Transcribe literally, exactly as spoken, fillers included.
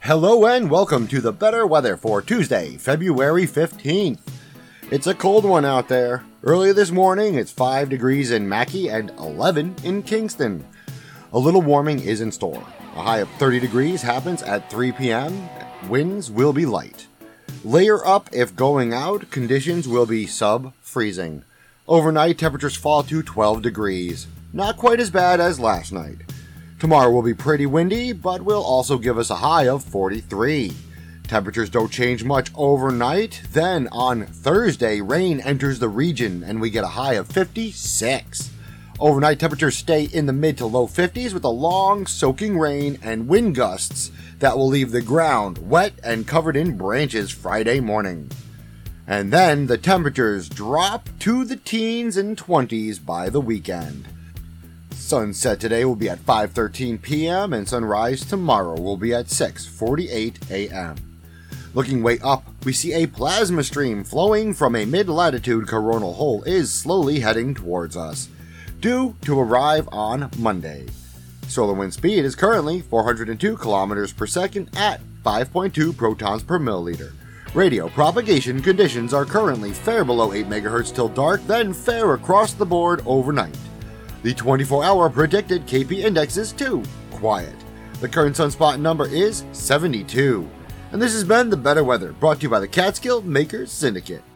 Hello and welcome to the better weather for Tuesday, February fifteenth. It's a cold one out there. Early this morning, it's five degrees in Mackay and eleven in Kingston. A little warming is in store. A high of thirty degrees happens at three p.m. Winds will be light. Layer up if going out, conditions will be sub-freezing. Overnight, temperatures fall to twelve degrees. Not quite as bad as last night. Tomorrow will be pretty windy, but will also give us a high of forty-three. Temperatures don't change much overnight. Then on Thursday, rain enters the region and we get a high of fifty-six. Overnight temperatures stay in the mid to low fifties with a long soaking rain and wind gusts that will leave the ground wet and covered in branches Friday morning. And then the temperatures drop to the teens and twenties by the weekend. Sunset today will be at five thirteen p.m. and sunrise tomorrow will be at six forty-eight a.m. Looking way up, we see a plasma stream flowing from a mid-latitude coronal hole is slowly heading towards us, due to arrive on Monday. Solar wind speed is currently four hundred two kilometers per second at five point two protons per milliliter. Radio propagation conditions are currently fair below eight megahertz till dark, then fair across the board overnight. The twenty-four hour predicted K P index is two, quiet. The current sunspot number is seventy-two. And this has been The Better Weather, brought to you by the Catskill Makers Syndicate.